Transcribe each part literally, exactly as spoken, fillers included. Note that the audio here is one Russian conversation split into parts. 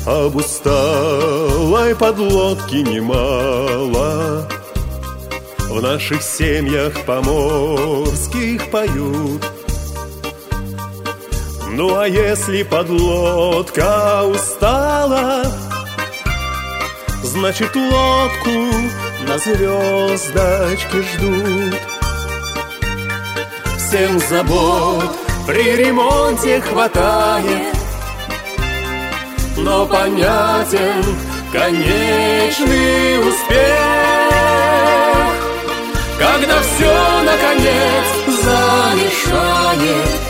Об усталой подлодке немало в наших семьях поморских поют. Ну а если подлодка устала, значит лодку на звездочке ждут. Всем забот при ремонте хватает, но понятен конечный успех, когда все наконец завершает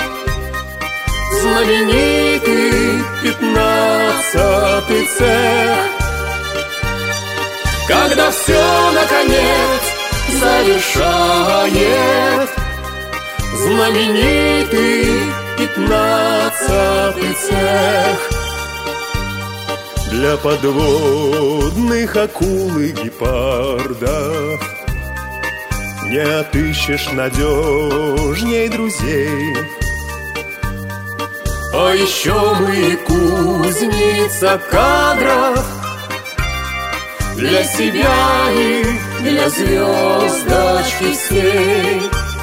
знаменитый пятнадцатый цех. Когда все наконец завершает знаменитый пятнадцатый цех. Для подводных акул и гепардов не отыщешь надежней друзей. А еще мы кузница кадров для себя и для звездочки всей.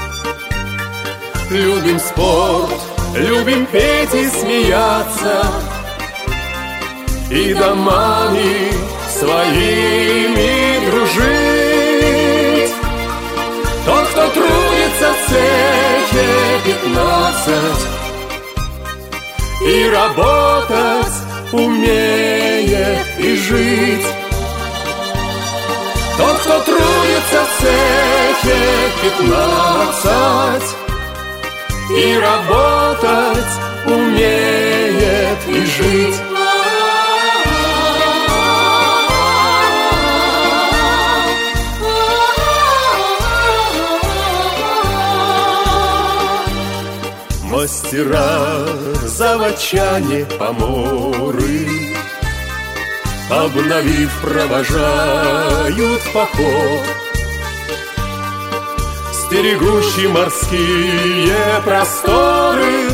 Любим спорт, любим петь и смеяться, и домами своими дружить. Тот, кто трудится в цехе пятнадцать и работать умеет и жить. Тот, кто трудится в цехе пятнадцать и работать умеет и жить. Мастера, заводчане, поморы, обновив, провожают в поход. Стерегущие морские просторы,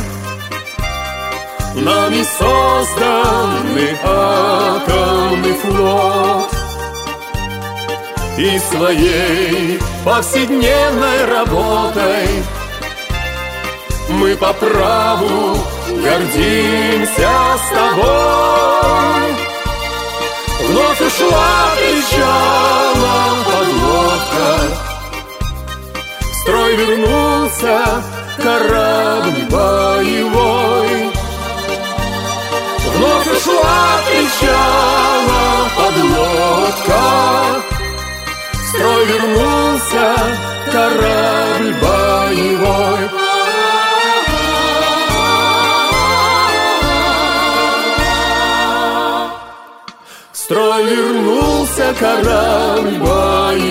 нами созданный атомный флот. И своей повседневной работой мы по праву гордимся с тобой. Вновь ушла причала подлодка, в строй вернулся корабль боевой. Вновь ушла причала подлодка, в строй вернулся корабль боевой. В строй вернулся корабль боевой.